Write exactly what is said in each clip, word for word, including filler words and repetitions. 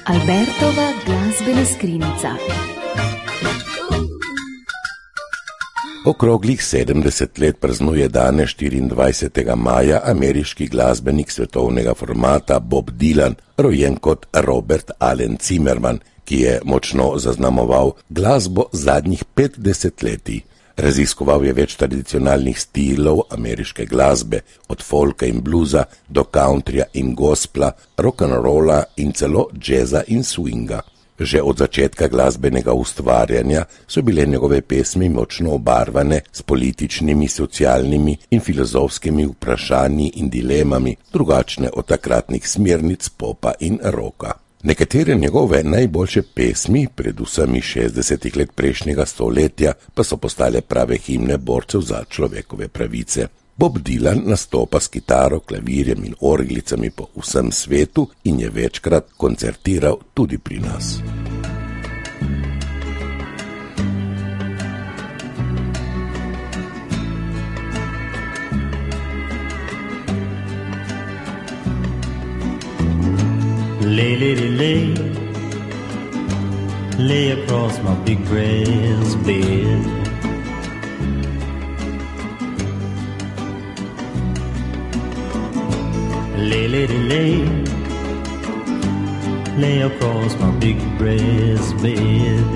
Albertova glasbena skrinjica. Okroglih sedemdeset let praznuje danes štiriindvajsetega maja ameriški glasbenik svetovnega formata Bob Dylan, rojen kot Robert Allen Zimmerman, ki je močno zaznamoval glasbo zadnjih pet desetletij. Raziskoval je več tradicionalnih stilov ameriške glasbe, od folka in bluza do countryja in gospla, rock'n'rolla in celo džeza in swinga. Že od začetka glasbenega ustvarjanja so bile njegove pesmi močno obarvane s političnimi, socialnimi in filozofskimi vprašanji in dilemami, drugačne od takratnih smernic popa in rocka. Nekatere njegove najboljše pesmi, predvsem iz šestdesetih let prejšnjega stoletja, pa so postale prave himne borcev za človekove pravice. Bob Dylan nastopa s kitaro, klavirjem in orglicami po vsem svetu in je večkrat koncertiral tudi pri nas. Lay, lady, lay, lay across my big brass bed. Lay, lady, lay, lay across my big brass bed.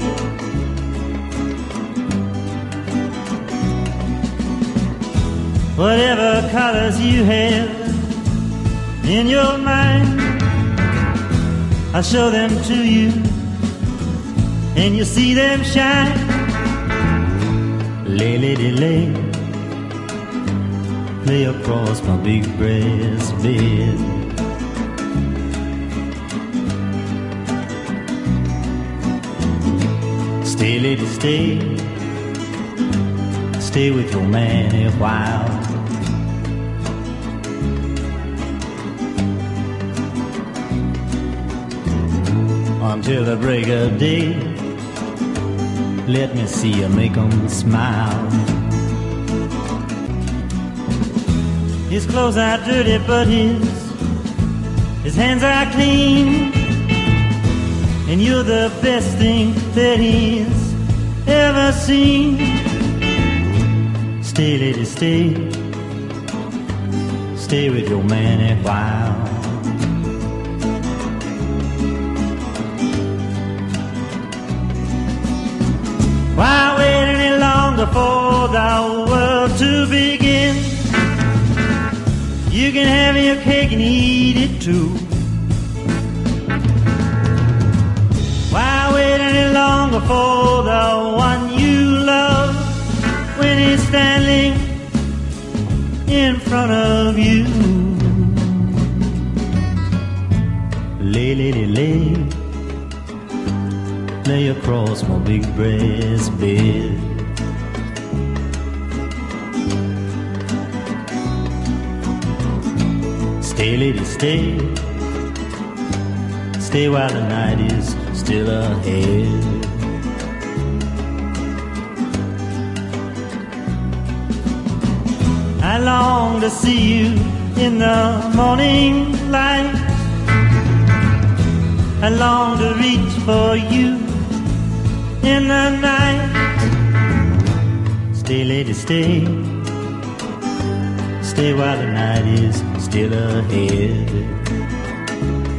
Whatever colors you have in your mind, I'll show them to you, and you'll see them shine. Lay, lady, lay, lay across my big brass bed. Stay, lady, stay, stay with your man a while. Until the break of day, let me see you make 'em smile. His clothes are dirty, but his his hands are clean, and you're the best thing that he's ever seen. Stay, lady, stay, stay with your man a while. Why wait any longer for the world to begin? You can have your cake and eat it too. Why wait any longer for the one you love when he's standing in front of you? Lay, lady, lay, lay across my big brass bed. Stay, lady, stay, stay while the night is still ahead. I long to see you in the morning light. I long to reach for you in the night. Stay, lady, stay, stay while the night is still ahead.